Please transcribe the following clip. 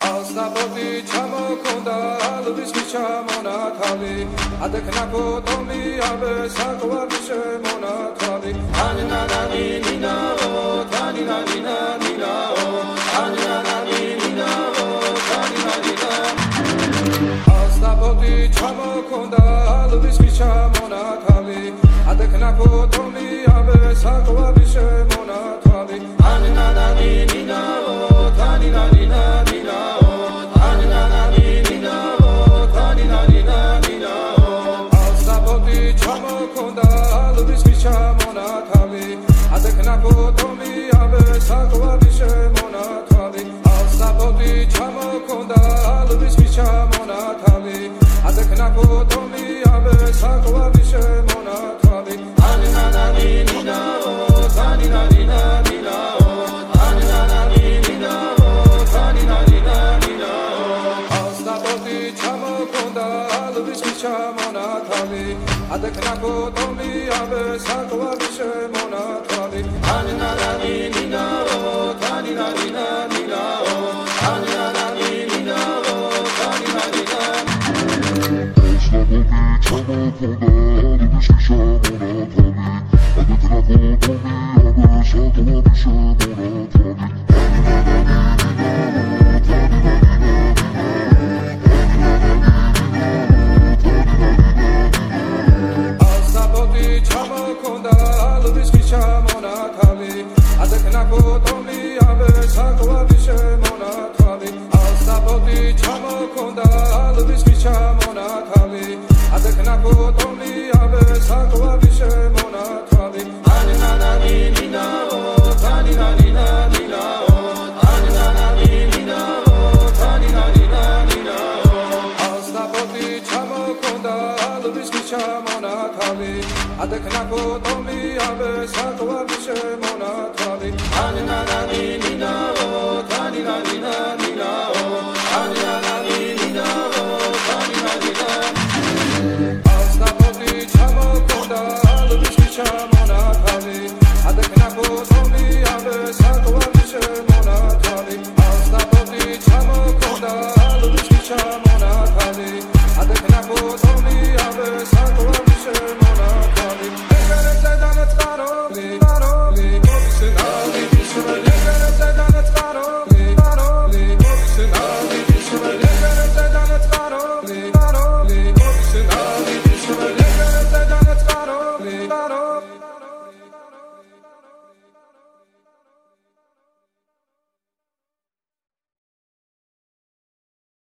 ასაბოდი ჩამოქონდა ალვის ჩამონათალი ადექნაკო ტომი აბე საკვარი შემონათალი ანინანანი ნინაო თანინანინა ნინაო ანინანანი ნინაო თანინანინა ასაბოდი ჩამოქონდა ალვის ჩამონათალი ადექნაკო ტომი აბე საკვარი შემონათალი ანინანანი ნინაო თანინანინა adeknako tomi abe sakwari shemonatali aninani ninao taninanina ninao aninani ninao taninanina Asnabobi chamo koda alubis shemonatali adeknako tomi abe sakwari shemonatali aninani